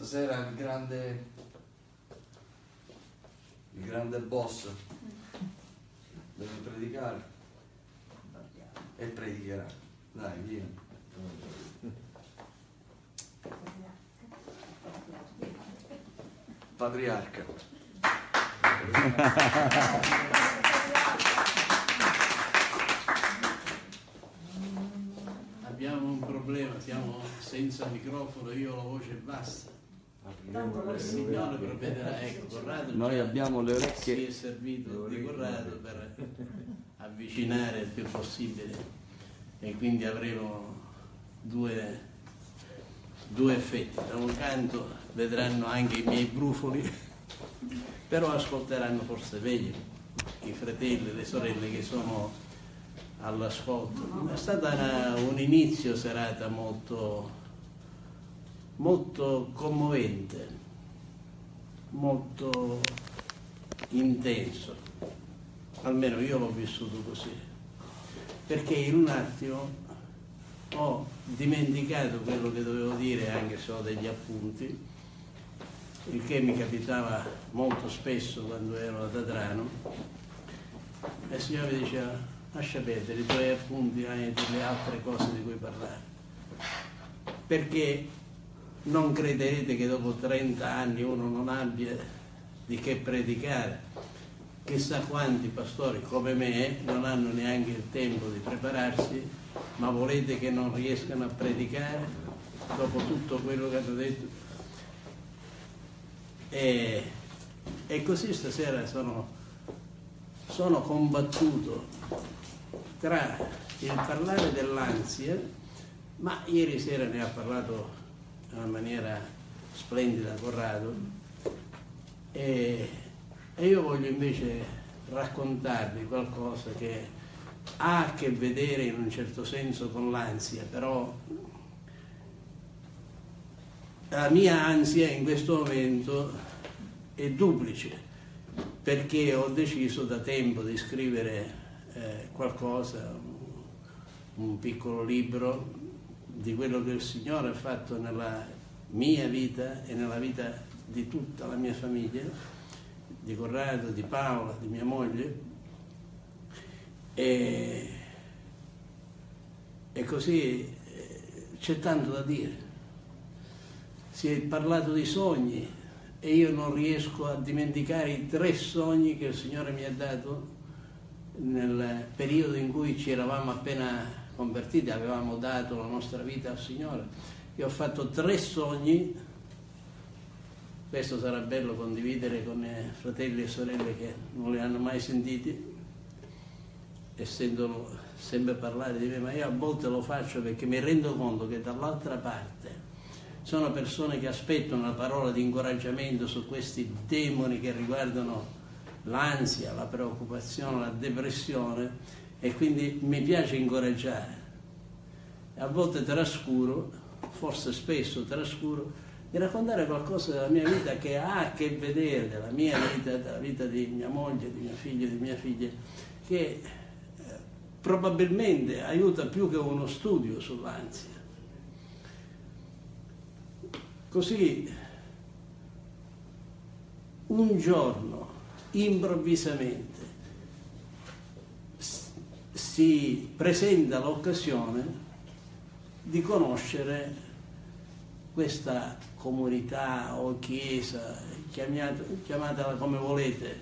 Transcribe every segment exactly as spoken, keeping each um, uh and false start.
Stasera il grande, il grande boss deve predicare e predicherà. Dai, vieni. Patriarca. Abbiamo un problema, siamo senza microfono, io ho la voce bassa. Il Signore provvederà, ecco, Corrado Noi abbiamo le si orecchie. è servito di Corrado per avvicinare il più possibile e quindi avremo due, due effetti. Da un canto vedranno anche i miei brufoli, però ascolteranno forse meglio i fratelli e le sorelle che sono all'ascolto. È stata un inizio serata molto molto commovente, molto intenso, almeno io l'ho vissuto così, perché in un attimo ho dimenticato quello che dovevo dire, anche se ho degli appunti, il che mi capitava molto spesso quando ero ad Adrano, e il Signore mi diceva: lascia perdere i tuoi appunti, hai delle altre cose di cui parlare, perché non crederete che dopo trenta anni uno non abbia di che predicare. Chissà quanti pastori come me non hanno neanche il tempo di prepararsi, ma volete che non riescano a predicare dopo tutto quello che hanno detto? E, e così stasera sono, sono combattuto tra il parlare dell'ansia, ma ieri sera ne ha parlato in una maniera splendida Corrado, e, e io voglio invece raccontarvi qualcosa che ha a che vedere in un certo senso con l'ansia, però la mia ansia in questo momento è duplice, perché ho deciso da tempo di scrivere eh, qualcosa, un, un piccolo libro di quello che il Signore ha fatto nella mia vita e nella vita di tutta la mia famiglia, di Corrado, di Paola, di mia moglie, e, e così c'è tanto da dire. Si è parlato di sogni e io non riesco a dimenticare i tre sogni che il Signore mi ha dato nel periodo in cui ci eravamo appena convertiti, avevamo dato la nostra vita al Signore. Io ho fatto tre sogni, questo sarà bello condividere con i fratelli e sorelle che non li hanno mai sentiti e sentono sempre parlare di me, ma io a volte lo faccio perché mi rendo conto che dall'altra parte sono persone che aspettano una parola di incoraggiamento su questi demoni che riguardano l'ansia, la preoccupazione, la depressione, e quindi mi piace incoraggiare. A volte trascuro, forse spesso trascuro, di raccontare qualcosa della mia vita che ha a che vedere, della mia vita, della vita di mia moglie, di mio figlio, di mia figlia, che eh, probabilmente aiuta più che uno studio sull'ansia. Così, un giorno, improvvisamente, si presenta l'occasione di conoscere questa comunità o chiesa, chiamatela come volete.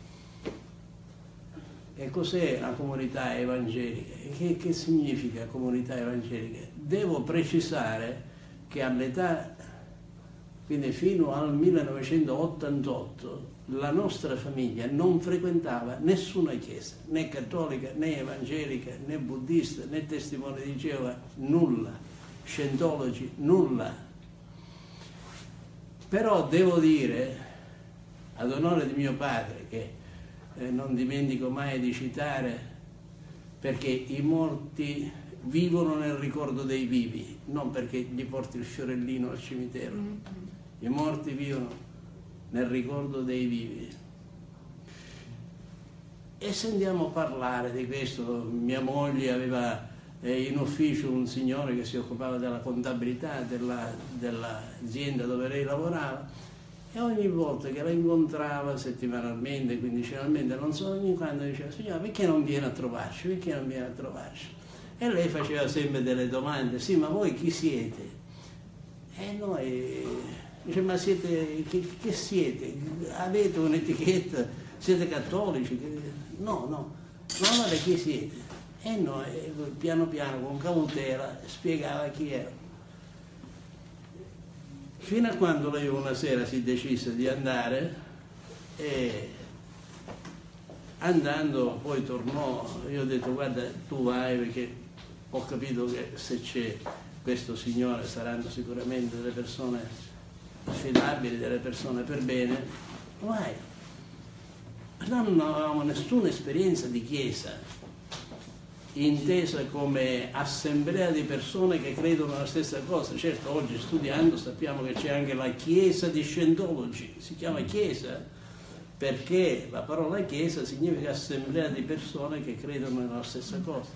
E cos'è la comunità evangelica? Che, che significa comunità evangelica? Devo precisare che all'età, quindi fino al millenovecentottantotto, la nostra famiglia non frequentava nessuna chiesa, né cattolica, né evangelica, né buddista, né testimone di Geova, nulla, scientologi, nulla. Però devo dire, ad onore di mio padre, che eh, non dimentico mai di citare, perché i morti vivono nel ricordo dei vivi, non perché gli porti il fiorellino al cimitero. I morti vivono nel ricordo dei vivi. E sentiamo parlare di questo. Mia moglie aveva e in ufficio un signore che si occupava della contabilità della, dell'azienda dove lei lavorava, e ogni volta che la incontrava settimanalmente, quindicinalmente, non so, ogni quando diceva: signora, perché non viene a trovarci? Perché non viene a trovarci? E lei faceva sempre delle domande: sì, ma voi chi siete? E noi, dice: ma siete, che, che siete? Avete un'etichetta? Siete cattolici? No, no, ma allora chi siete? E noi, piano piano, con cautela, spiegava chi era. Fino a quando lei una sera si decise di andare, e andando poi tornò. Io ho detto: guarda, tu vai, perché ho capito che se c'è questo signore saranno sicuramente delle persone affidabili, delle persone per bene, vai. Noi non avevamo nessuna esperienza di chiesa, intesa come assemblea di persone che credono la stessa cosa. Certo, oggi studiando sappiamo che c'è anche la chiesa di Scientology, si chiama chiesa perché la parola chiesa significa assemblea di persone che credono nella stessa cosa.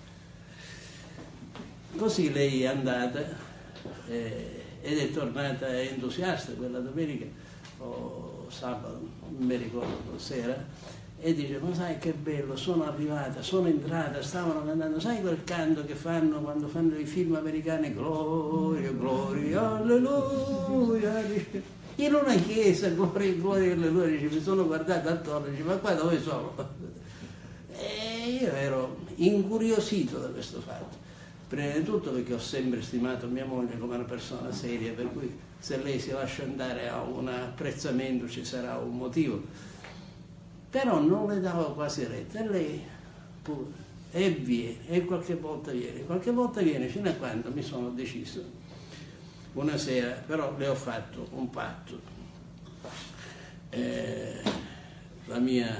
Così lei è andata eh, ed è tornata entusiasta quella domenica o sabato, non mi ricordo, sera, e dice: ma sai che bello, sono arrivata, sono entrata, stavano cantando, sai quel canto che fanno quando fanno i film americani, gloria, gloria, alleluia, in una chiesa, gloria, gloria, alleluia. Dice: mi sono guardata attorno, dice: ma qua dove sono? E io ero incuriosito da questo fatto, prima di tutto perché ho sempre stimato mia moglie come una persona seria, per cui se lei si lascia andare a un apprezzamento ci sarà un motivo. Però non le davo quasi retta, e lei pure, e viene, e qualche volta viene, qualche volta viene, fino a quando mi sono deciso, una sera, però le ho fatto un patto. Eh, la mia,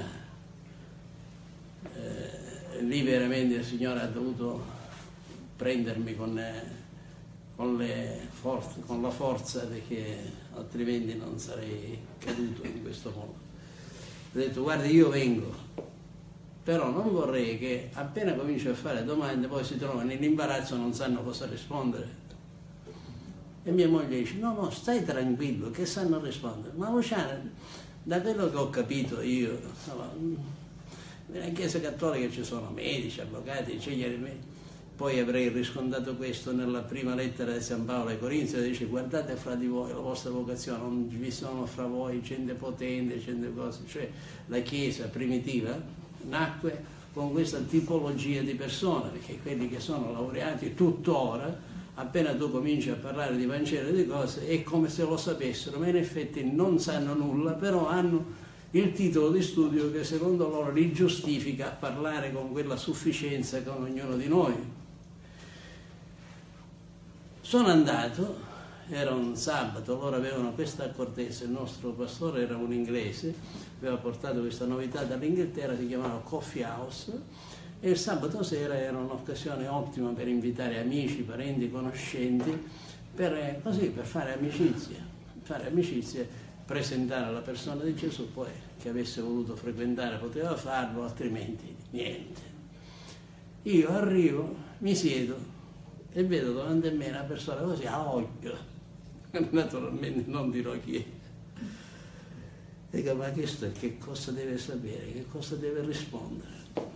eh, lì veramente il Signore ha dovuto prendermi con, eh, con, le forze, con la forza, perché altrimenti non sarei caduto in questo modo. Ho detto: guarda, io vengo, però non vorrei che appena comincio a fare domande poi si trovano in imbarazzo e non sanno cosa rispondere. E mia moglie dice: no, no, stai tranquillo, che sanno rispondere. Ma Luciana, da quello che ho capito io, insomma, nella Chiesa Cattolica ci sono medici, avvocati, ingegneri medici. Poi avrei riscontrato questo nella prima lettera di San Paolo ai Corinzi, dice: guardate fra di voi la vostra vocazione, non vi sono fra voi gente potente, gente cose. Cioè la Chiesa primitiva nacque con questa tipologia di persone, perché quelli che sono laureati tuttora, appena tu cominci a parlare di Vangelo e di cose, è come se lo sapessero, ma in effetti non sanno nulla, però hanno il titolo di studio che secondo loro li giustifica a parlare con quella sufficienza con ognuno di noi. Sono andato, era un sabato, loro avevano questa accortezza, il nostro pastore era un inglese, aveva portato questa novità dall'Inghilterra, si chiamava Coffee House, e il sabato sera era un'occasione ottima per invitare amici, parenti, conoscenti, per, così, per fare amicizia, fare amicizia, presentare la persona di Gesù, poi che avesse voluto frequentare poteva farlo, altrimenti niente. Io arrivo, mi siedo, e vedo davanti a me una persona così a occhio, naturalmente non dirò chi è. Dico: ma questo che cosa deve sapere, che cosa deve rispondere?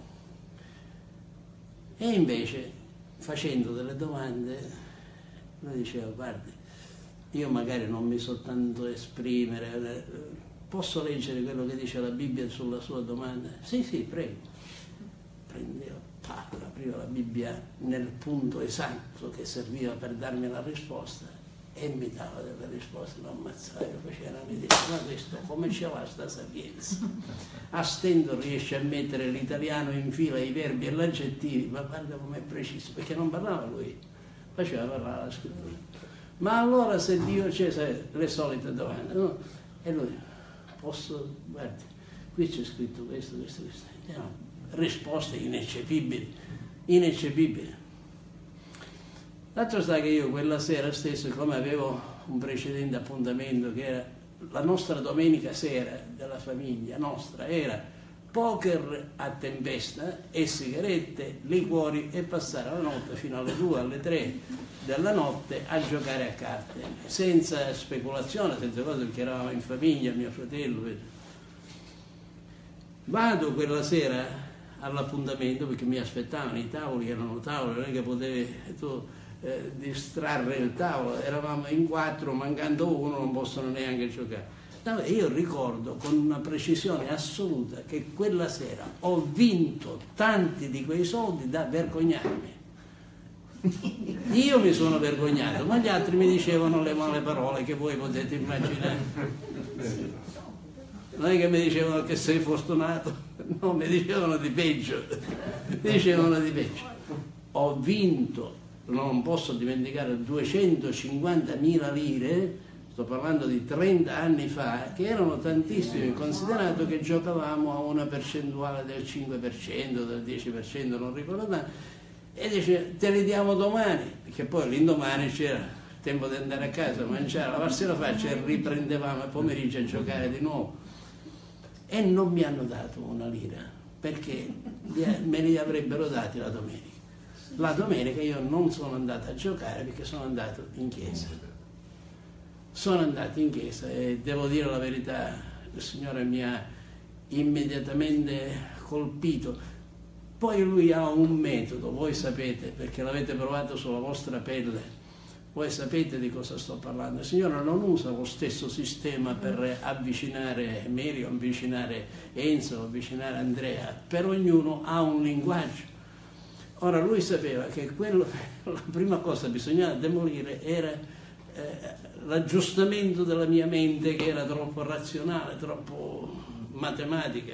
E invece, facendo delle domande, lui diceva: guardi, io magari non mi so tanto esprimere, posso leggere quello che dice la Bibbia sulla sua domanda? Sì, sì, prego. Prendeva, apriva la Bibbia nel punto esatto che serviva per darmi la risposta e mi dava delle risposte, non ammazzaio, faceva, mi diceva: ma questo come ce l'ha sta sapienza? A stento riesce a mettere l'italiano in fila, i verbi e gli aggettivi, ma guarda com'è preciso, perché non parlava lui, faceva parlare la scrittura. Ma allora se Dio c'è, le solite domande, no? E lui: posso, guardi, qui c'è scritto questo, questo, questo. No, risposte ineccepibili, ineccepibili. L'altro sta che io quella sera stesso, come avevo un precedente appuntamento che era la nostra domenica sera della famiglia nostra, era poker a tempesta e sigarette, liquori e passare la notte fino alle due, alle tre della notte a giocare a carte, senza speculazione, senza cose, perché eravamo in famiglia, mio fratello. Vado quella sera all'appuntamento perché mi aspettavano, i tavoli erano tavoli, non è che potevi tu eh, distrarre il tavolo, eravamo in quattro, mancando uno non possono neanche giocare. No, io ricordo con una precisione assoluta che quella sera ho vinto tanti di quei soldi da vergognarmi. Io mi sono vergognato, ma gli altri mi dicevano le male parole che voi potete immaginare. Non è che mi dicevano che sei fortunato, no, mi dicevano di peggio, mi dicevano di peggio. Ho vinto, non posso dimenticare, duecentocinquantamila lire, sto parlando di trenta anni fa, che erano tantissimi, considerato che giocavamo a una percentuale del cinque per cento, del dieci per cento, non ricordo tanto, e dice te li diamo domani, perché poi l'indomani c'era il tempo di andare a casa, mangiare, lavarsi la faccia e riprendevamo il pomeriggio a giocare di nuovo. E non mi hanno dato una lira, perché me li avrebbero dati la domenica. La domenica io non sono andato a giocare perché sono andato in chiesa. Sono andato in chiesa e devo dire la verità, il Signore mi ha immediatamente colpito. Poi lui ha un metodo, voi sapete, perché l'avete provato sulla vostra pelle, voi sapete di cosa sto parlando. Il Signore non usa lo stesso sistema per avvicinare Mario, avvicinare Enzo, avvicinare Andrea, per ognuno ha un linguaggio. Ora lui sapeva che quello, la prima cosa che bisognava demolire era eh, l'aggiustamento della mia mente, che era troppo razionale, troppo matematica.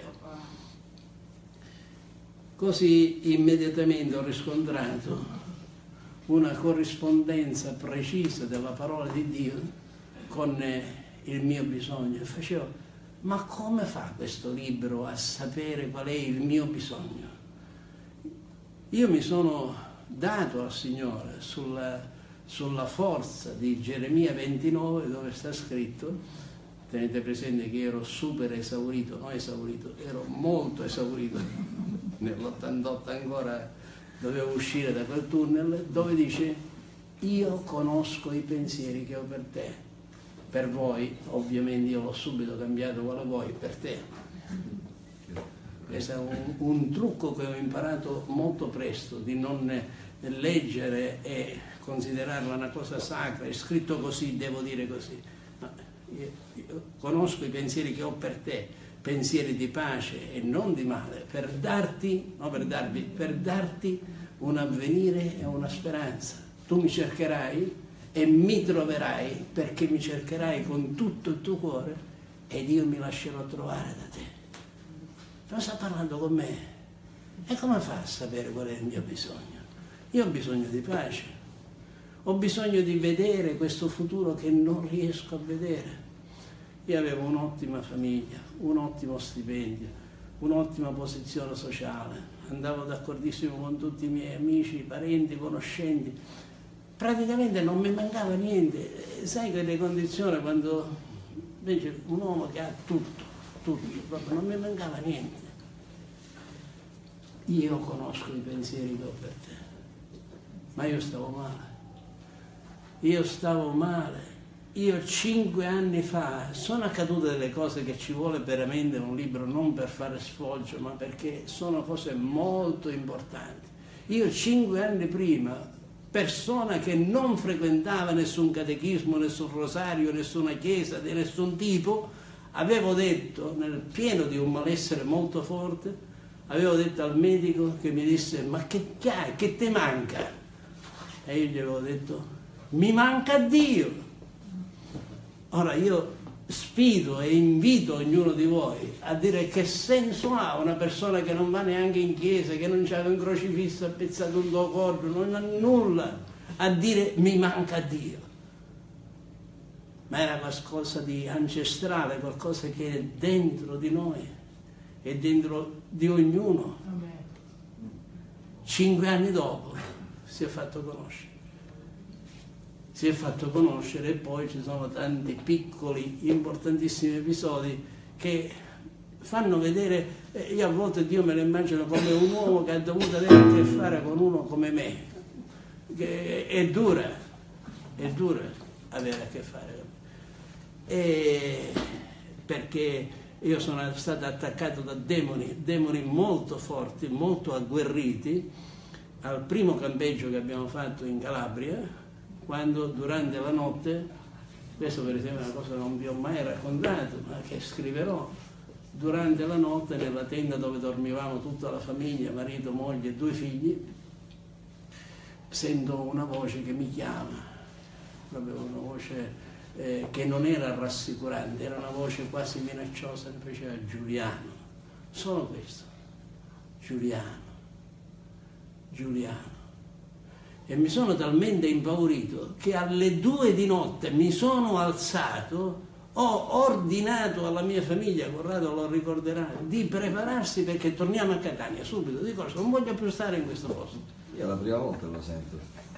Così immediatamente ho riscontrato una corrispondenza precisa della parola di Dio con il mio bisogno. E facevo, ma come fa questo libro a sapere qual è il mio bisogno? Io mi sono dato al Signore sulla sulla forza di Geremia ventinove, dove sta scritto, tenete presente che ero super esaurito, non esaurito, ero molto esaurito, nell'ottantotto ancora dovevo uscire da quel tunnel, dove dice io conosco i pensieri che ho per te, per voi, ovviamente io l'ho subito cambiato quale vuoi, per te. Questo è un, un trucco che ho imparato molto presto, di non leggere e considerarla una cosa sacra, è scritto così, devo dire così. Ma io, io conosco i pensieri che ho per te, pensieri di pace e non di male, per darti, no per darvi, per darti un avvenire e una speranza. Tu mi cercherai e mi troverai, perché mi cercherai con tutto il tuo cuore ed io mi lascerò trovare da te. Ma sta parlando con me, e come fa a sapere qual è il mio bisogno? Io ho bisogno di pace, ho bisogno di vedere questo futuro che non riesco a vedere. Io avevo un'ottima famiglia, un ottimo stipendio, un'ottima posizione sociale, andavo d'accordissimo con tutti i miei amici, parenti, conoscenti, praticamente non mi mancava niente. Sai quelle condizioni quando invece un uomo che ha tutto, tutto, proprio non mi mancava niente. Io conosco i pensieri che ho per te, ma io stavo male, io stavo male, io cinque anni fa sono accadute delle cose che ci vuole veramente un libro, non per fare sfoggio, ma perché sono cose molto importanti. Io cinque anni prima, persona che non frequentava nessun catechismo, nessun rosario, nessuna chiesa di nessun tipo, avevo detto, nel pieno di un malessere molto forte, avevo detto al medico che mi disse ma che hai, che ti manca? E io gli avevo detto mi manca Dio. Ora io sfido e invito ognuno di voi a dire che senso ha una persona che non va neanche in chiesa, che non c'ha un crocifisso appezzato un tuo corpo, non ha nulla, a dire mi manca Dio. Ma era qualcosa di ancestrale, qualcosa che è dentro di noi, è dentro di ognuno. Cinque anni dopo si è fatto conoscere. Si è fatto conoscere e poi ci sono tanti piccoli, importantissimi episodi che fanno vedere, eh, io a volte Dio me lo immagino come un uomo che ha dovuto avere a che fare con uno come me, che è dura, è dura avere a che fare con me, e perché io sono stato attaccato da demoni, demoni molto forti, molto agguerriti, al primo campeggio che abbiamo fatto in Calabria, quando durante la notte, questo per esempio è una cosa che non vi ho mai raccontato, ma che scriverò, durante la notte nella tenda dove dormivamo tutta la famiglia, marito, moglie e due figli, sento una voce che mi chiama, proprio una voce eh, che non era rassicurante, era una voce quasi minacciosa, mi faceva Giuliano, solo questo, Giuliano, Giuliano. E mi sono talmente impaurito che alle due di notte mi sono alzato, ho ordinato alla mia famiglia, Corrado lo ricorderà, di prepararsi perché torniamo a Catania subito, di cosa, non voglio più stare in questo posto. Io la prima volta lo sento.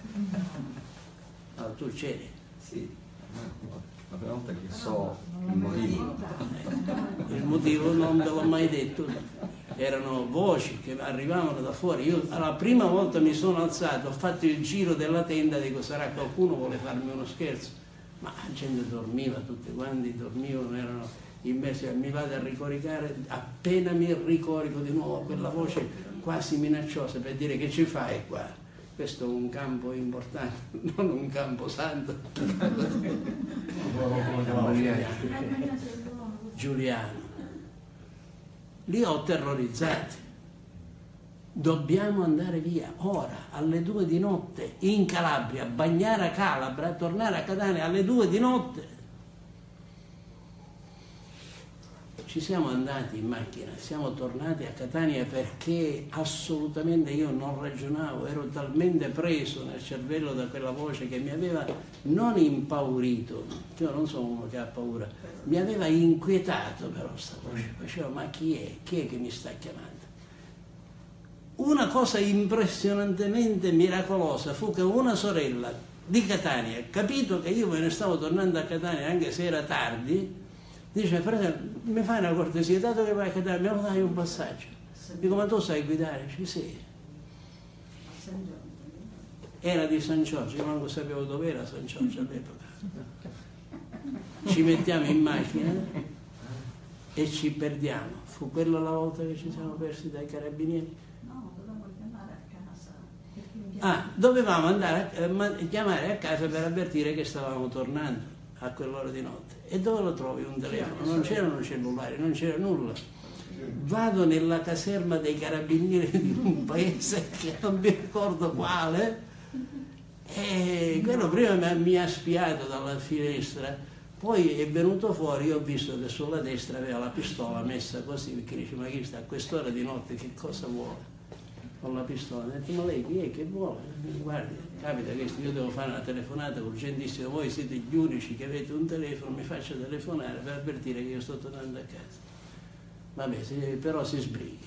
Ah, tu c'eri? Sì, la prima volta che so il motivo. Il motivo non ve l'ho mai detto. Erano voci che arrivavano da fuori. Io la prima volta mi sono alzato, ho fatto il giro della tenda, dico sarà qualcuno vuole farmi uno scherzo, ma la gente dormiva, tutti quanti dormivano, erano immersi. Mi vado a ricoricare, appena mi ricorico di nuovo quella voce quasi minacciosa per dire che ci fai qua? Questo è un campo importante, non un campo santo. Giuliano. Li ho terrorizzati. Dobbiamo andare via ora, alle due di notte, in Calabria, Bagnara Calabra, tornare a Catania alle due di notte. Ci siamo andati in macchina, siamo tornati a Catania perché assolutamente io non ragionavo, ero talmente preso nel cervello da quella voce che mi aveva non impaurito, io non sono uno che ha paura, mi aveva inquietato però questa voce, facevo ma chi è? Chi è che mi sta chiamando? Una cosa impressionantemente miracolosa fu che una sorella di Catania, capito che io me ne stavo tornando a Catania anche se era tardi, dice, fratello, mi fai una cortesia, dato che vai a Catania, mi dai un passaggio. Dico, ma tu sai guidare? Dice, sì. Era di San Giorgio, io manco sapevo dove era San Giorgio all'epoca. Ci mettiamo in macchina e ci perdiamo. Fu quella la volta che ci siamo persi dai carabinieri? No, dovevamo chiamare a casa. Ah, dovevamo andare a chiamare a casa per avvertire che stavamo tornando a quell'ora di notte. E dove lo trovi un telefono? Non c'erano cellulari, non c'era nulla. Vado nella caserma dei carabinieri di un paese che non mi ricordo quale, e quello prima mi ha spiato dalla finestra, poi è venuto fuori, io ho visto che sulla destra aveva la pistola messa così, perché dice, ma chi sta a quest'ora di notte che cosa vuole? Con la pistola, ho detto, ma lei chi è che vuole? Guardi, capita che io devo fare una telefonata urgentissima, voi siete gli unici che avete un telefono, mi faccio telefonare per avvertire che io sto tornando a casa. Vabbè, si, però si sbrighi.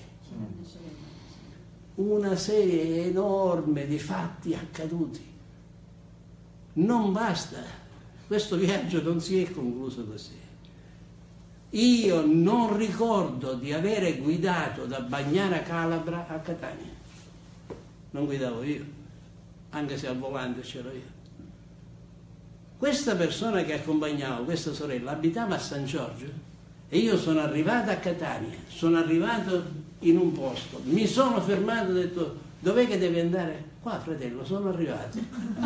Una serie enorme di fatti accaduti. Non basta, questo viaggio non si è concluso così. Io non ricordo di avere guidato da Bagnara Calabra a Catania. Non guidavo io, anche se al volante c'ero io. Questa persona che accompagnavo, questa sorella, abitava a San Giorgio e io sono arrivato a Catania, sono arrivato in un posto, mi sono fermato e ho detto, dov'è che devi andare? Qua, fratello, sono arrivato.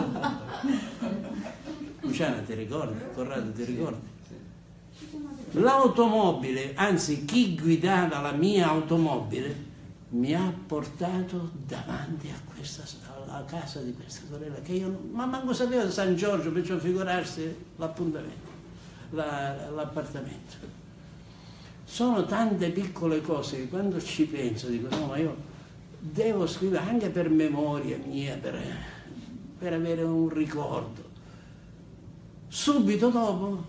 Luciana, ti ricordi? Corrado, ti ricordi? L'automobile, anzi chi guidava la mia automobile, mi ha portato davanti a questa, alla casa di questa sorella, che io non, ma manco sapevo San Giorgio, perciò figurarsi l'appuntamento, la, l'appartamento. Sono tante piccole cose che quando ci penso dico, no, ma io devo scrivere anche per memoria mia, per, per avere un ricordo. Subito dopo,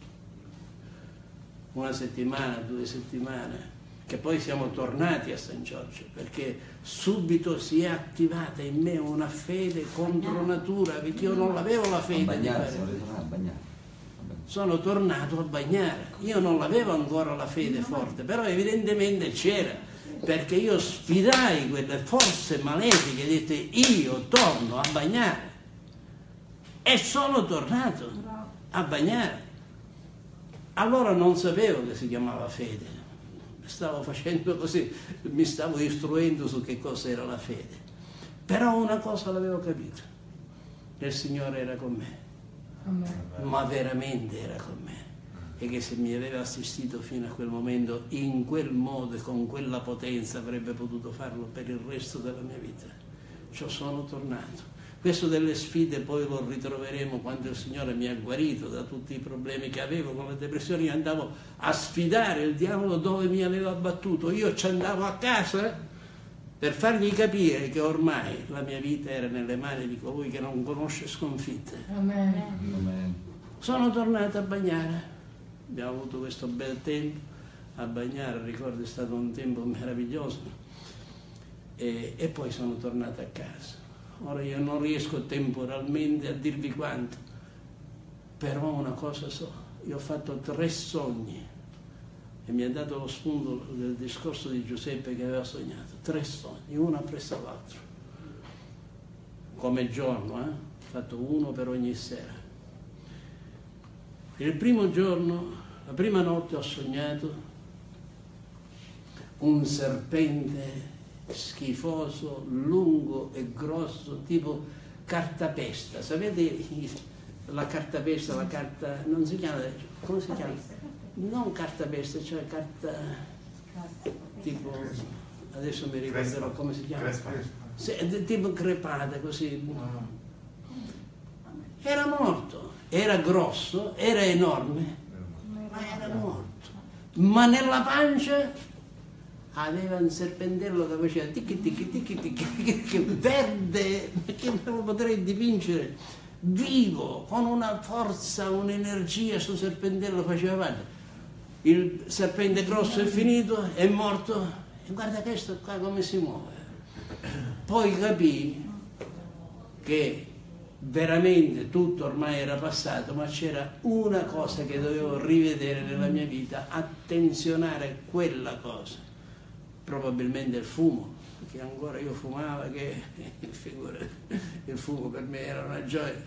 una settimana, due settimane, che poi siamo tornati a San Giorgio, perché subito si è attivata in me una fede contro natura, perché io non avevo la fede. A Bagnara, di fare. siamo ritornati a Bagnara. sono tornato a bagnare. Io non l'avevo ancora la fede forte, però evidentemente c'era, perché io sfidai quelle forze malefiche, dette io torno a bagnare, e sono tornato a bagnare. Allora non sapevo che si chiamava fede, stavo facendo così, mi stavo istruendo su che cosa era la fede, però una cosa l'avevo capito, che il Signore era con me. Amen. Ma veramente era con me, e che se mi aveva assistito fino a quel momento in quel modo e con quella potenza avrebbe potuto farlo per il resto della mia vita. Ciò sono tornato. Questo delle sfide poi lo ritroveremo quando il Signore mi ha guarito da tutti i problemi che avevo con la depressione. Io andavo a sfidare il diavolo dove mi aveva battuto, io ci andavo a casa per fargli capire che ormai la mia vita era nelle mani di colui che non conosce sconfitte. Amen. Amen. Sono tornata a bagnare, abbiamo avuto questo bel tempo a bagnare, ricordo è stato un tempo meraviglioso, e, e poi sono tornata a casa. Ora io non riesco temporalmente a dirvi quanto, però una cosa so, io ho fatto tre sogni, e mi ha dato lo spunto del discorso di Giuseppe che aveva sognato, tre sogni, uno appresso all'altro, come giorno, eh? Ho fatto uno per ogni sera. Il primo giorno, la prima notte ho sognato un serpente schifoso, lungo e grosso, tipo cartapesta. Sapete la cartapesta, la carta, non si chiama, come si chiama? Non cartapesta, cioè carta tipo, adesso mi ricorderò come si chiama. Se, tipo crepata, così. Era morto, era grosso, era enorme, ma era morto. Ma nella pancia aveva un serpentello che faceva ticchi ticchi ticchi ticchi, verde, che non lo potrei dipingere, vivo, con una forza, un'energia, sto serpentello faceva avanti. Il serpente grosso è finito, è morto, e guarda questo qua come si muove. Poi capì che veramente tutto ormai era passato, ma c'era una cosa che dovevo rivedere nella mia vita, attenzionare quella cosa, probabilmente il fumo, perché ancora io fumavo, che il fumo per me era una gioia.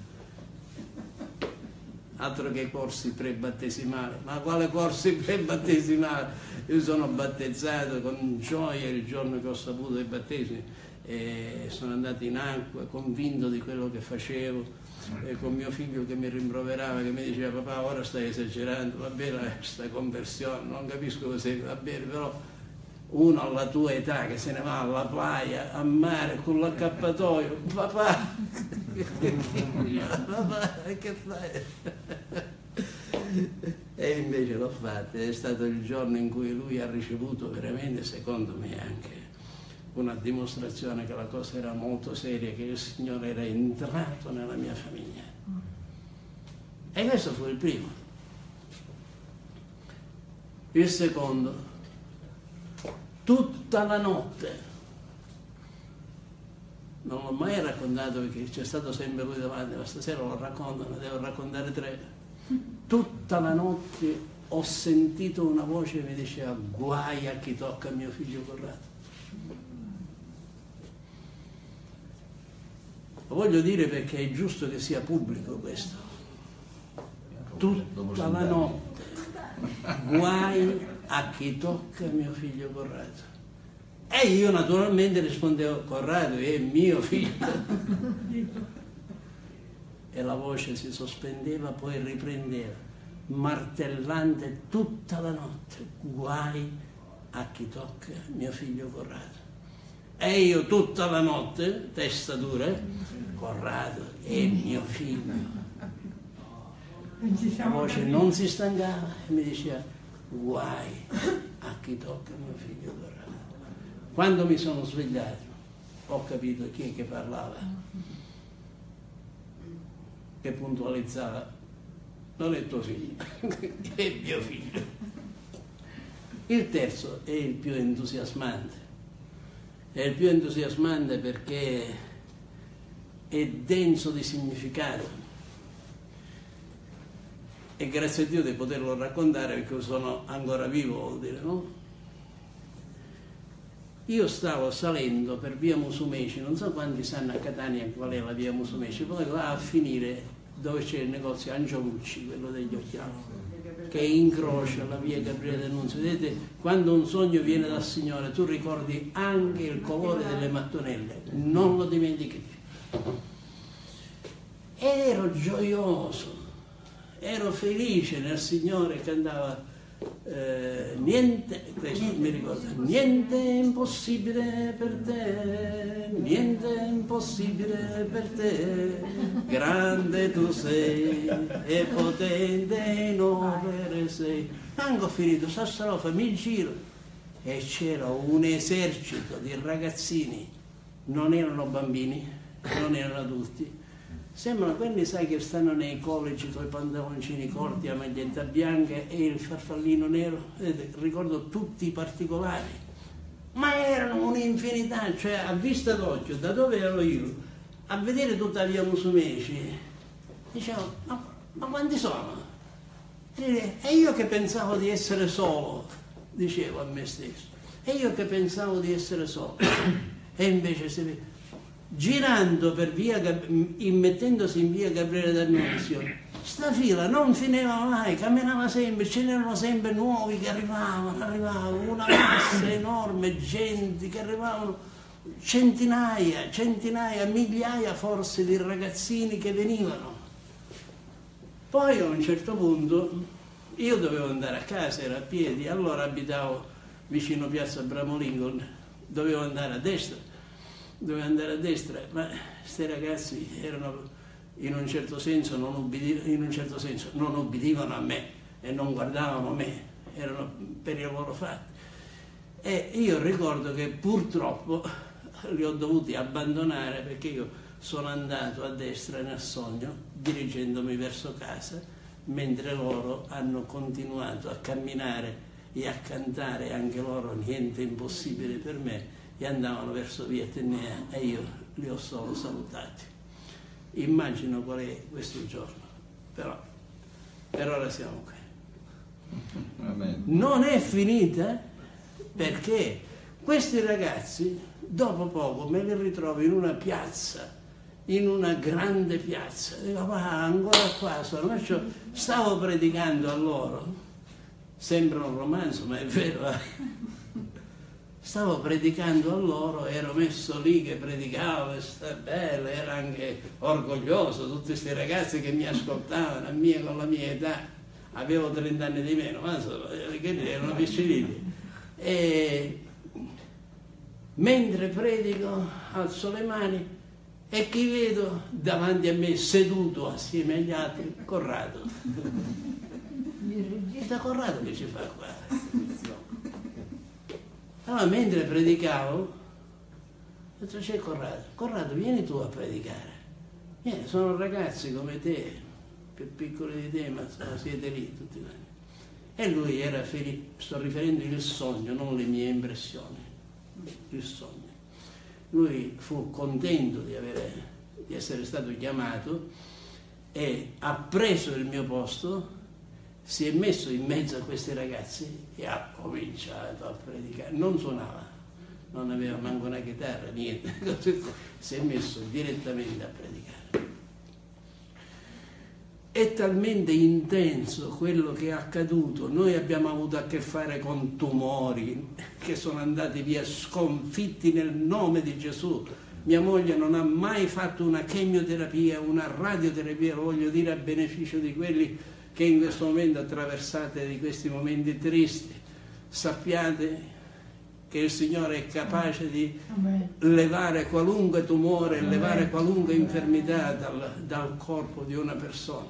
Altro che corsi pre-battesimali, ma quale corsi pre-battesimali? Io sono battezzato con gioia il giorno che ho saputo dei battesimi, e sono andato in acqua convinto di quello che facevo, e con mio figlio che mi rimproverava, che mi diceva papà ora stai esagerando, va bene questa conversione, non capisco cosa va bene, però uno alla tua età che se ne va alla playa, a mare, con l'accappatoio, papà, papà, che fai? E invece l'ho fatto, è stato il giorno in cui lui ha ricevuto veramente, secondo me, anche una dimostrazione che la cosa era molto seria, che il Signore era entrato nella mia famiglia. E questo fu il primo. Il secondo, tutta la notte, non l'ho mai raccontato perché c'è stato sempre lui davanti, ma stasera lo racconto, ne devo raccontare tre. Tutta la notte ho sentito una voce che mi diceva guai a chi tocca mio figlio Corrado. Lo voglio dire perché è giusto che sia pubblico questo. Tutta la notte, guai a chi tocca mio figlio Corrado. E io naturalmente rispondevo, Corrado è mio figlio. E la voce si sospendeva, poi riprendeva, martellante tutta la notte, guai a chi tocca mio figlio Corrado. E io tutta la notte, testa dura, Corrado è mio figlio. La voce non si stancava e mi diceva, guai a chi tocca mio figlio Corrado. Quando mi sono svegliato, ho capito chi è che parlava, che puntualizzava, non è tuo figlio, è mio figlio. Il terzo è il più entusiasmante, è il più entusiasmante perché è denso di significato. e grazie a Dio di poterlo raccontare perché sono ancora vivo, vuol dire, no? Io stavo salendo per via Musumeci, non so quanti sanno a Catania qual è la via Musumeci, poi va a finire dove c'è il negozio Angiolucci, quello degli occhiali, che incrocia la via Gabriele D'Annunzio. Vedete, quando un sogno viene dal Signore, tu ricordi anche il colore delle mattonelle, non lo dimentichi più. Ero gioioso, ero felice nel Signore che andava. Eh, niente, questo mi ricorda, niente è impossibile per te, niente è impossibile per te, grande tu sei e potente in opere sei. Anche ho finito sta strofa, mi giro e c'era un esercito di ragazzini, non erano bambini, non erano adulti. Sembrano quelli, sai, che stanno nei college con i pantaloncini corti, la maglietta bianca e il farfallino nero. Vedete, ricordo tutti i particolari, ma erano un'infinità, cioè a vista d'occhio, da dove ero io, a vedere tutta via Musumeci, dicevo, ma, ma quanti sono? E io che pensavo di essere solo, dicevo a me stesso, e io che pensavo di essere solo, e invece si vede. Girando per via, immettendosi in via Gabriele D'Annunzio, sta fila non finiva mai, camminava sempre, ce n'erano sempre nuovi che arrivavano, arrivavano, una massa enorme, gente che arrivavano, centinaia, centinaia, migliaia forse di ragazzini che venivano. Poi a un certo punto io dovevo andare a casa, ero a piedi, allora abitavo vicino Piazza Abramo Lincoln, dovevo andare a destra. Dovevo andare a destra, ma questi ragazzi erano in un certo senso non ubbidivano, in un certo senso non ubbidivano a me e non guardavano me, erano per i loro fatti. E io ricordo che purtroppo li ho dovuti abbandonare perché io sono andato a destra nel sogno dirigendomi verso casa, mentre loro hanno continuato a camminare e a cantare anche loro niente impossibile per me, e andavano verso via Etnea e io li ho solo salutati. Immagino qual è questo giorno, però per ora siamo qui. Amen. Non è finita, perché questi ragazzi dopo poco me li ritrovo in una piazza, in una grande piazza. Dico, ma ancora qua sono, stavo predicando a loro, sembra un romanzo ma è vero, eh? Stavo predicando a loro, ero messo lì che predicavo, bello, ero anche orgoglioso, tutti questi ragazzi che mi ascoltavano, a mia, con la mia età, avevo trenta anni di meno, ma insomma, erano piccolini. E mentre predico, alzo le mani e chi vedo davanti a me seduto assieme agli altri? Corrado. E da Corrado che ci fa qua? Allora, mentre predicavo, ho detto, c'è Corrado, Corrado, vieni tu a predicare. Vieni, sono ragazzi come te, più piccoli di te, ma siete lì tutti quanti. E lui era felice, sto riferendo il sogno, non le mie impressioni, il sogno. Lui fu contento di, avere, di essere stato chiamato e ha preso il mio posto, si è messo in mezzo a questi ragazzi e ha cominciato a predicare. Non suonava, non aveva manco una chitarra, niente, si è messo direttamente a predicare. È talmente intenso quello che è accaduto. Noi abbiamo avuto a che fare con tumori che sono andati via sconfitti nel nome di Gesù. Mia moglie non ha mai fatto una chemioterapia, una radioterapia, lo voglio dire a beneficio di quelli che in questo momento attraversate di questi momenti tristi. Sappiate che il Signore è capace di levare qualunque tumore, levare qualunque infermità dal, dal corpo di una persona.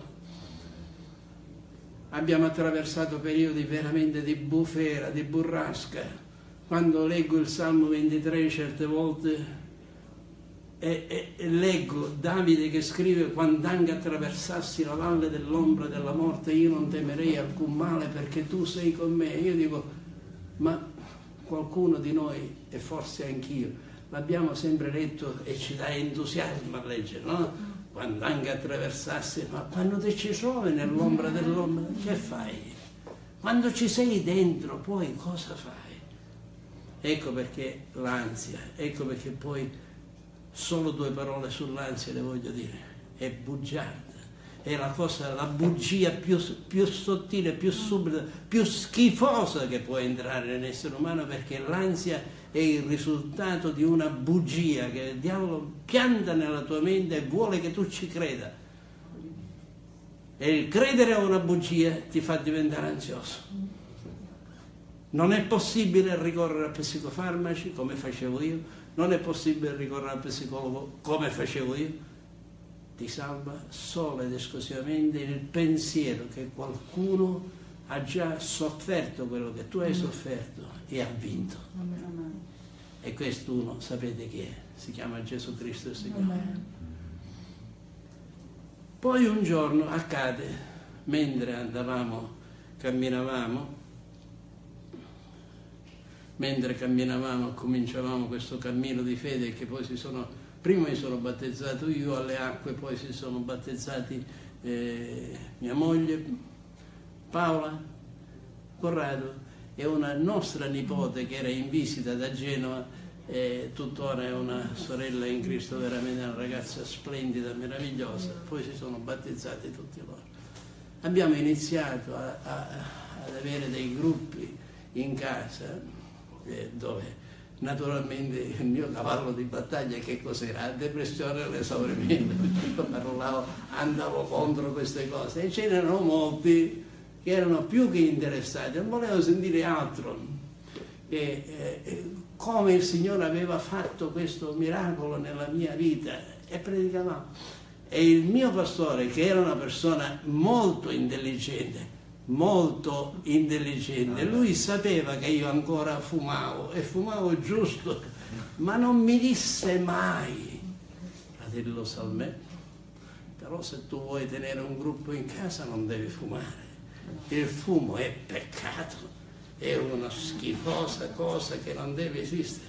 Abbiamo attraversato periodi veramente di bufera, di burrasca. Quando leggo il Salmo ventitré certe volte E, e, e leggo Davide che scrive: quand'anche attraversassi la valle dell'ombra della morte io non temerei alcun male perché tu sei con me. Io dico, ma qualcuno di noi, e forse anch'io, l'abbiamo sempre letto e ci dà entusiasmo a leggere, no? quando anche attraversassi, ma quando ti ci trovi nell'ombra dell'ombra, che fai? Quando ci sei dentro, poi cosa fai? Ecco perché l'ansia, ecco perché poi solo due parole sull'ansia le voglio dire, è bugiarda. È la cosa, la bugia più, più sottile, più subdola, più schifosa che può entrare nell'essere umano, perché l'ansia è il risultato di una bugia che il diavolo pianta nella tua mente e vuole che tu ci creda. E il credere a una bugia ti fa diventare ansioso. Non è possibile ricorrere a psicofarmaci come facevo io, non è possibile ricorrere al psicologo come facevo io. Ti salva solo ed esclusivamente il pensiero che qualcuno ha già sofferto quello che tu hai sofferto e ha vinto. E quest'uno, sapete chi è? Si chiama Gesù Cristo il Signore. Poi un giorno accade, mentre andavamo, camminavamo, mentre camminavamo, cominciavamo questo cammino di fede che poi si sono... Prima mi sono battezzato io alle acque, poi si sono battezzati eh, mia moglie, Paola, Corrado e una nostra nipote che era in visita da Genova, e tuttora è una sorella in Cristo, veramente una ragazza splendida, meravigliosa. Poi si sono battezzati tutti loro. Abbiamo iniziato a, a, ad avere dei gruppi in casa eh, dove... Naturalmente il mio cavallo di battaglia che cos'era? La depressione e l'esaurimento. Io parlavo, andavo contro queste cose e ce n'erano molti che erano più che interessati, non volevano sentire altro. E, e, come il Signore aveva fatto questo miracolo nella mia vita e predicavamo. E il mio pastore, che era una persona molto intelligente, molto intelligente, lui sapeva che io ancora fumavo e fumavo giusto, ma non mi disse mai: fratello Salmè, però se tu vuoi tenere un gruppo in casa non devi fumare, il fumo è peccato, è una schifosa cosa che non deve esistere.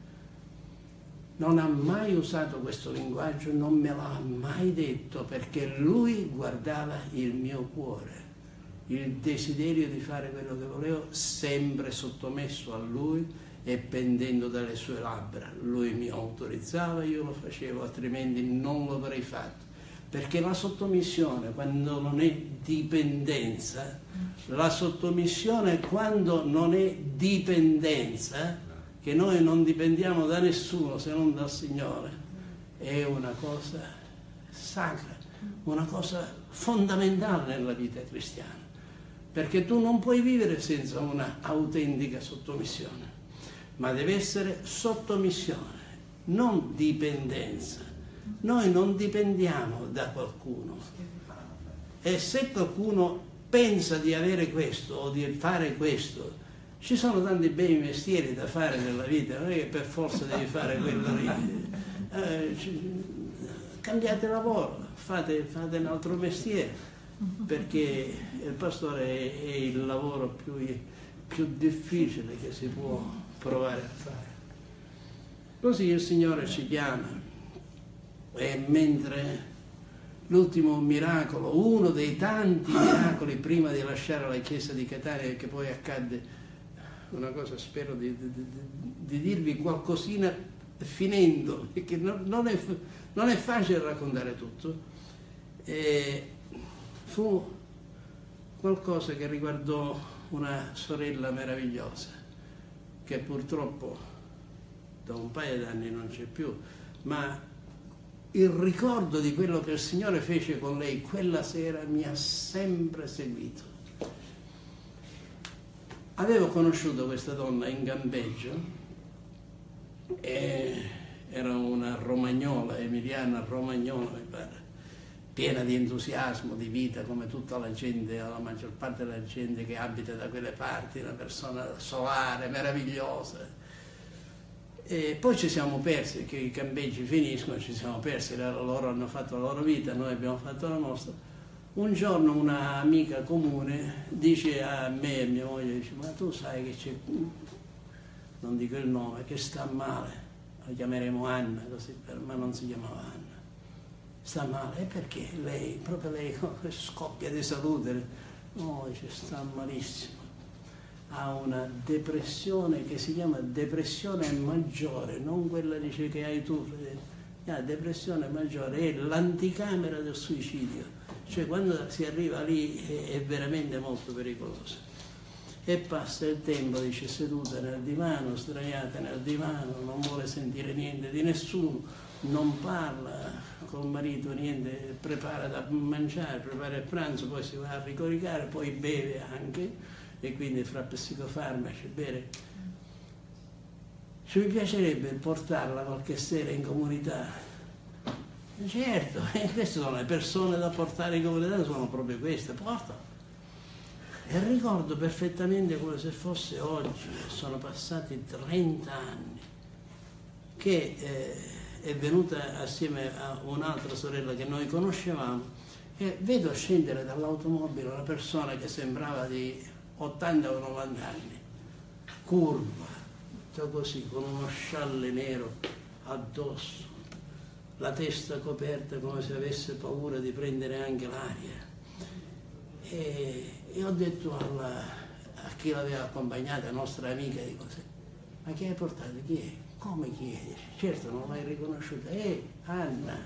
Non ha mai usato questo linguaggio, non me l'ha mai detto, perché lui guardava il mio cuore, il desiderio di fare quello che volevo, sempre sottomesso a lui e pendendo dalle sue labbra. Lui mi autorizzava, io lo facevo, altrimenti non lo avrei fatto. Perché la sottomissione, quando non è dipendenza, la sottomissione quando non è dipendenza, che noi non dipendiamo da nessuno se non dal Signore, è una cosa sacra, una cosa fondamentale nella vita cristiana. Perché tu non puoi vivere senza una autentica sottomissione, ma deve essere sottomissione, non dipendenza. Noi non dipendiamo da qualcuno e se qualcuno pensa di avere questo o di fare questo, ci sono tanti bei mestieri da fare nella vita, non è che per forza devi fare quello lì. Eh, cambiate lavoro, fate, fate un altro mestiere, perché il pastore è, è il lavoro più, più difficile che si può provare a fare. Così il Signore ci chiama e mentre l'ultimo miracolo, uno dei tanti miracoli prima di lasciare la chiesa di Catania, che poi accadde una cosa, spero di, di, di, di dirvi qualcosina finendo, perché non, non, è, non è facile raccontare tutto, e fu qualcosa che riguardò una sorella meravigliosa che purtroppo da un paio d'anni non c'è più, ma il ricordo di quello che il Signore fece con lei quella sera mi ha sempre seguito. Avevo conosciuto questa donna in Gambeggio, e era una romagnola, emiliana romagnola mi pare, piena di entusiasmo, di vita, come tutta la gente, la maggior parte della gente che abita da quelle parti, una persona solare, meravigliosa. E poi ci siamo persi, perché i campeggi finiscono, ci siamo persi, loro hanno fatto la loro vita, noi abbiamo fatto la nostra. Un giorno un'amica comune dice a me e mia moglie, dice: ma tu sai che c'è, non dico il nome, che sta male, la chiameremo Anna, così, ma non si chiamava Anna. sta male, e perché lei, proprio lei scoppia di salute? No, dice, sta malissimo, ha una depressione che si chiama depressione maggiore, non quella dice che hai tu, la depressione maggiore è l'anticamera del suicidio, cioè quando si arriva lì è, è veramente molto pericoloso. E passa il tempo, dice, seduta nel divano, sdraiata nel divano, non vuole sentire niente di nessuno, non parla col marito, niente, prepara da mangiare, prepara il pranzo, poi si va a ricoricare, poi beve anche, e quindi fra psicofarmaci bere. Ci mi piacerebbe portarla qualche sera in comunità. Certo, e queste sono le persone da portare in comunità, sono proprio queste, porta. E ricordo perfettamente come se fosse oggi, sono passati trenta anni, che eh, è venuta assieme a un'altra sorella che noi conoscevamo, e vedo scendere dall'automobile una persona che sembrava di ottanta o novanta anni, curva, tutto così, con uno scialle nero addosso, la testa coperta come se avesse paura di prendere anche l'aria. E, e ho detto alla, a chi l'aveva accompagnata, nostra amica, dico, ma chi hai portato? Chi è? Come chi è? Dice, certo, non l'hai riconosciuta. Eh, Anna.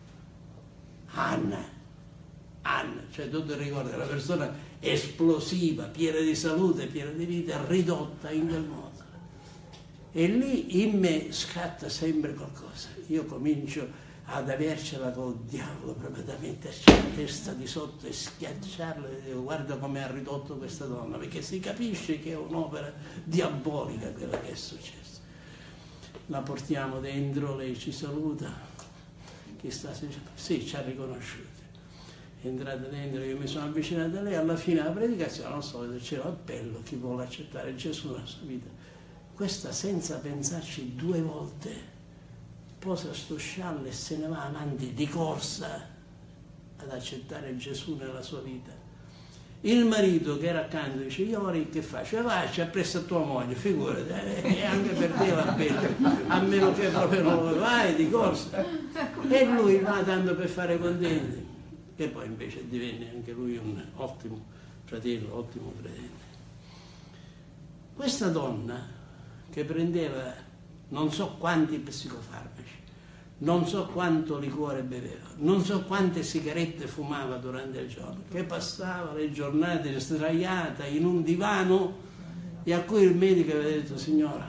Anna. Anna. Cioè tutto il ricordo della persona esplosiva, piena di salute, piena di vita, ridotta in quel modo. E lì in me scatta sempre qualcosa. Io comincio ad avercela col diavolo, proprio da metterci la testa di sotto e schiacciarla, e dico, guarda come ha ridotto questa donna, perché si capisce che è un'opera diabolica quella che è successa. La portiamo dentro, lei ci saluta, chi sta? Sì, ci ha riconosciuti. È entrata dentro, io mi sono avvicinato a lei, alla fine della predicazione, non so, c'era l'appello, chi vuole accettare Gesù nella sua vita. Questa senza pensarci due volte, posa sto scialle e se ne va avanti di corsa ad accettare Gesù nella sua vita. Il marito che era accanto dice, io ora che faccio? E vai, ci appresso a tua moglie, figurati, e anche per te l'appello, a meno che proprio non lo vai di corsa. E lui va tanto per fare contenti, che poi invece divenne anche lui un ottimo fratello, ottimo credente. Questa donna che prendeva non so quanti psicofarmaci, non so quanto liquore beveva, non so quante sigarette fumava durante il giorno, che passava le giornate sdraiata in un divano, e a cui il medico aveva detto, signora,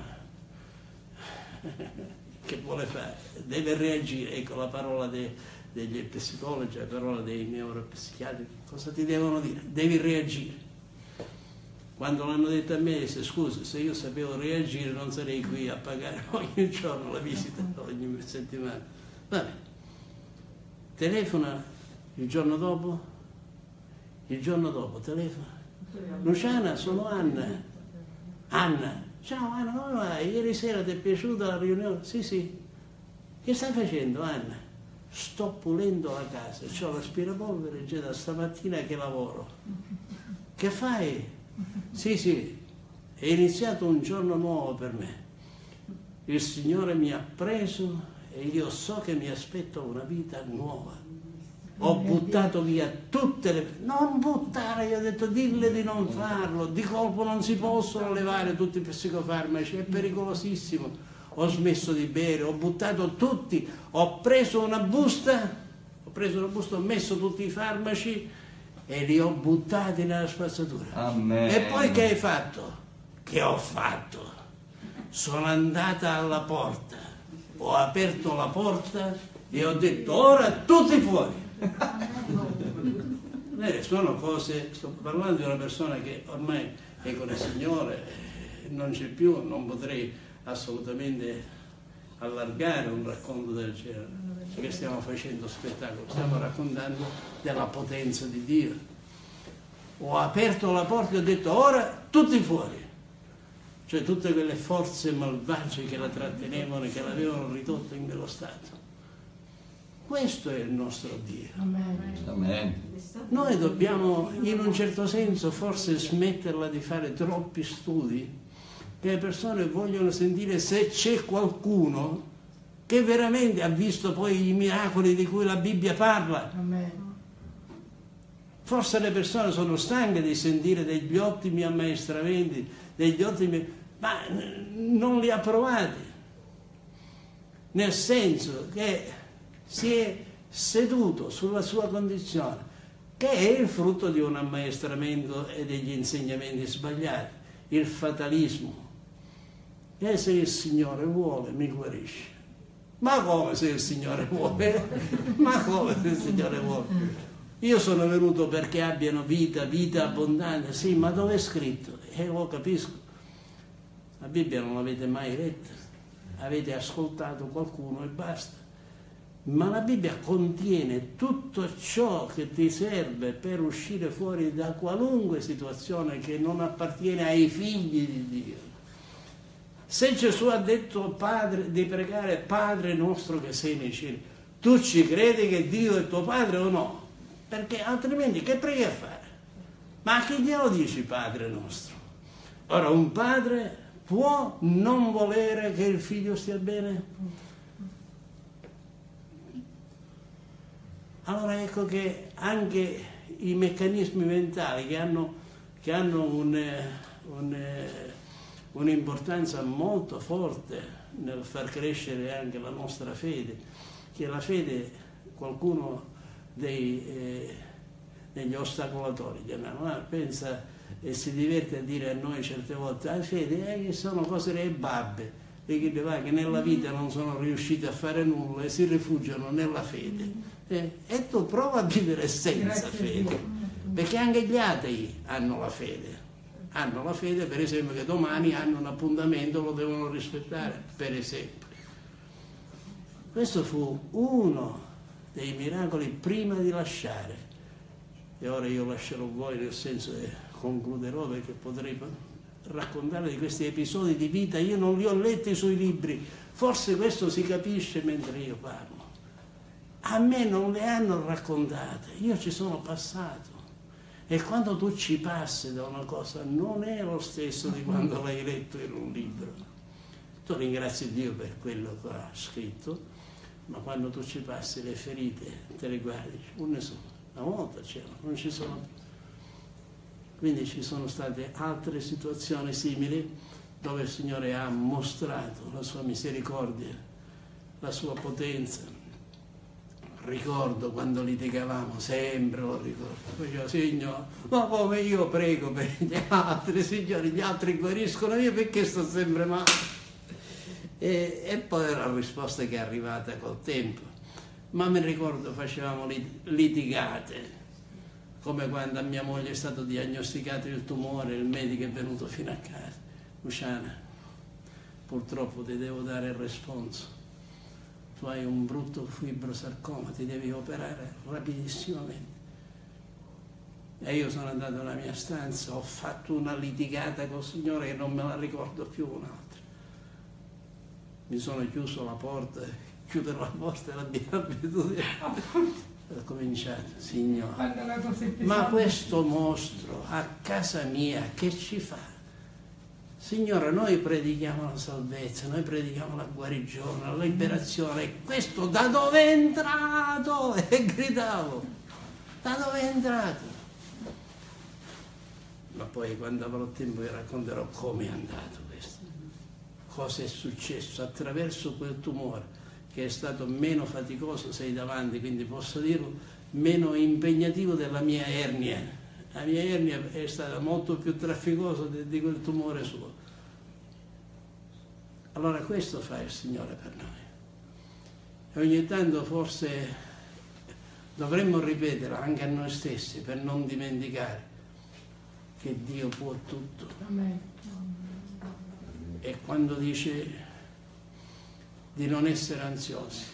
che vuole fare? Deve reagire. Ecco la parola de, degli psicologi, la parola dei neuropsichiatri, cosa ti devono dire? Devi reagire. Quando l'hanno detto a me, disse, scusa, se io sapevo reagire non sarei qui a pagare ogni giorno la visita, ogni settimana. Vabbè. Telefona il giorno dopo, il giorno dopo telefona. Luciana, sono Anna. Anna, ciao Anna, come vai? Ieri sera ti è piaciuta la riunione? Sì, sì. Che stai facendo, Anna? Sto pulendo la casa, c'ho l'aspirapolvere già da stamattina che lavoro. Che fai? Sì, sì, è iniziato un giorno nuovo per me. Il Signore mi ha preso e io so che mi aspetta una vita nuova. Ho buttato via tutte le... Non buttare, io ho detto, dille di non farlo. Di colpo non si possono levare tutti i psicofarmaci, è pericolosissimo. Ho smesso di bere, ho buttato tutti, ho preso una busta, ho preso una busta, ho messo tutti i farmaci e li ho buttati nella spazzatura. Amen. E poi che hai fatto? Che ho fatto? Sono andata alla porta, ho aperto la porta e ho detto, ora tutti fuori. Eh, sono cose, sto parlando di una persona che ormai è con il Signore, non c'è più, non potrei assolutamente allargare un racconto del genere, perché stiamo facendo spettacolo, stiamo raccontando della potenza di Dio. Ho aperto la porta e ho detto, ora tutti fuori. Cioè tutte quelle forze malvagie che la trattenevano e che l'avevano ridotta in quello stato. Questo è il nostro Dio. Amen. Noi dobbiamo in un certo senso forse smetterla di fare troppi studi, che le persone vogliono sentire se c'è qualcuno che veramente ha visto poi i miracoli di cui la Bibbia parla. Amen. Forse le persone sono stanche di sentire degli ottimi ammaestramenti, degli ottimi, ma non li ha provati, nel senso che si è seduto sulla sua condizione, che è il frutto di un ammaestramento e degli insegnamenti sbagliati, il fatalismo. E se il Signore vuole mi guarisce. Ma come se il Signore vuole? Ma come se il Signore vuole? Io sono venuto perché abbiano vita, vita abbondante. Sì, ma dove è scritto? E lo capisco. La Bibbia non l'avete mai letta, avete ascoltato qualcuno e basta. Ma la Bibbia contiene tutto ciò che ti serve per uscire fuori da qualunque situazione che non appartiene ai figli di Dio. Se Gesù ha detto padre, di pregare Padre nostro che sei nei cieli, tu ci credi che Dio è tuo padre o no? Perché altrimenti che preghi a fare? Ma a chi glielo dici Padre nostro? Ora, un padre può non volere che il figlio stia bene? Allora ecco che anche i meccanismi mentali che hanno, che hanno un, un, un'importanza molto forte nel far crescere anche la nostra fede, che la fede, qualcuno dei, eh, degli ostacolatori chiamiamo, eh, pensa e si diverte a dire a noi certe volte la fede eh, che sono cose delle babbe, e che, va, che nella vita non sono riusciti a fare nulla e si rifugiano nella fede. Eh, e tu prova a vivere senza fede, perché anche gli atei hanno la fede, hanno la fede per esempio che domani hanno un appuntamento, lo devono rispettare, per esempio. Questo fu uno dei miracoli prima di lasciare, e ora io lascerò voi, nel senso che concluderò perché potrei raccontare di questi episodi di vita, io non li ho letti sui libri, forse questo si capisce mentre io parlo. A me non le hanno raccontate, io ci sono passato. E quando tu ci passi da una cosa non è lo stesso di quando l'hai letto in un libro. Tu ringrazi Dio per quello che ha scritto, ma quando tu ci passi le ferite, te le guardi, non ne sono. Una volta c'erano, non ci sono più. Quindi ci sono state altre situazioni simili dove il Signore ha mostrato la sua misericordia, la sua potenza. Ricordo quando litigavamo, sempre lo ricordo. Poi dicevo, Signore, ma come io prego per gli altri, Signore, gli altri guariscono, io perché sto sempre male? E, e poi la risposta che è arrivata col tempo. Ma mi ricordo facevamo litigate, come quando a mia moglie è stato diagnosticato il tumore, il medico è venuto fino a casa. Luciana, purtroppo ti devo dare il responso. Tu hai un brutto fibrosarcoma, ti devi operare rapidissimamente. E io sono andato nella mia stanza, ho fatto una litigata col Signore che non me la ricordo più un'altra. Mi sono chiuso la porta, chiudere la porta e l'abbiamo abitudine. Ho cominciato, Signore, ma questo mostro a casa mia che ci fa? Signore, noi predichiamo la salvezza, noi predichiamo la guarigione, la liberazione, e questo da dove è entrato? E gridavo, da dove è entrato? Ma poi quando avrò tempo vi racconterò come è andato questo, cosa è successo attraverso quel tumore, che è stato meno faticoso, sei davanti, quindi posso dirlo, meno impegnativo della mia ernia. La mia ernia è stata molto più trafficosa di, di quel tumore suo. Allora questo fa il Signore per noi. E ogni tanto forse dovremmo ripetere anche a noi stessi per non dimenticare che Dio può tutto. Amen. E quando dice di non essere ansiosi,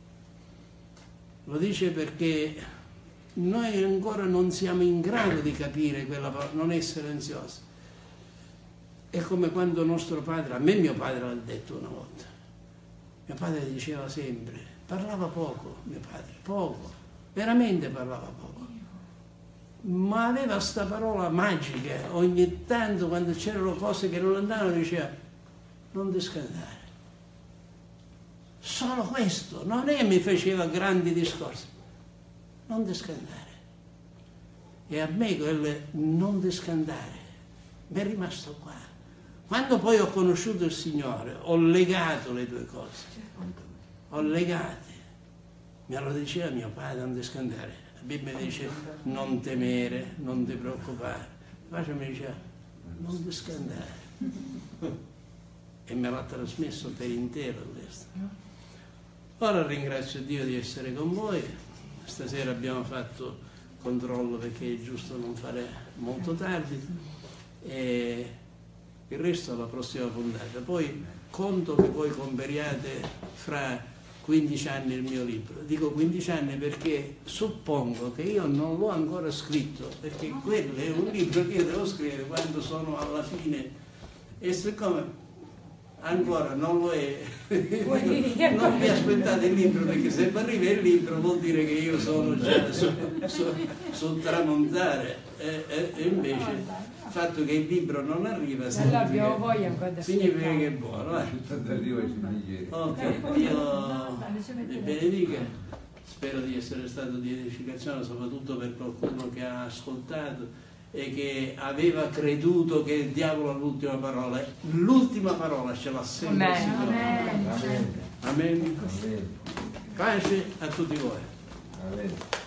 lo dice perché noi ancora non siamo in grado di capire quella parola, non essere ansiosi. È come quando nostro padre, a me mio padre l'ha detto una volta, mio padre diceva sempre, parlava poco mio padre, poco, veramente parlava poco, ma aveva sta parola magica, ogni tanto quando c'erano cose che non andavano diceva, non ti scandare, Solo questo, non è mi faceva grandi discorsi. Non descandare. E a me quel non descandare mi è rimasto qua. Quando poi ho conosciuto il Signore, ho legato le due cose. Ho legate. Me lo diceva mio padre, non descandare. La Bibbia dice non temere, non ti preoccupare. Invece mi diceva non descandare. E me l'ha trasmesso per intero questo. Ora ringrazio Dio di essere con voi. Stasera abbiamo fatto controllo perché è giusto non fare molto tardi. E il resto alla prossima puntata. Poi conto che voi comperiate fra quindici anni il mio libro. Dico quindici anni perché suppongo che io non l'ho ancora scritto, perché quello è un libro che io devo scrivere quando sono alla fine, e siccome ancora non lo è, non vi aspettate il libro, perché se arriva il libro vuol dire che io sono già sul su, su tramontare, e, e, e invece il fatto che il libro non arriva significa, significa che è buono. Eh? Ok, io vi benedica, spero di essere stato di edificazione soprattutto per qualcuno che ha ascoltato e che aveva creduto che il diavolo ha l'ultima parola. L'ultima parola ce l'ha sempre il Signore. Amen. Amen. Amen. Pace a tutti voi. Amen.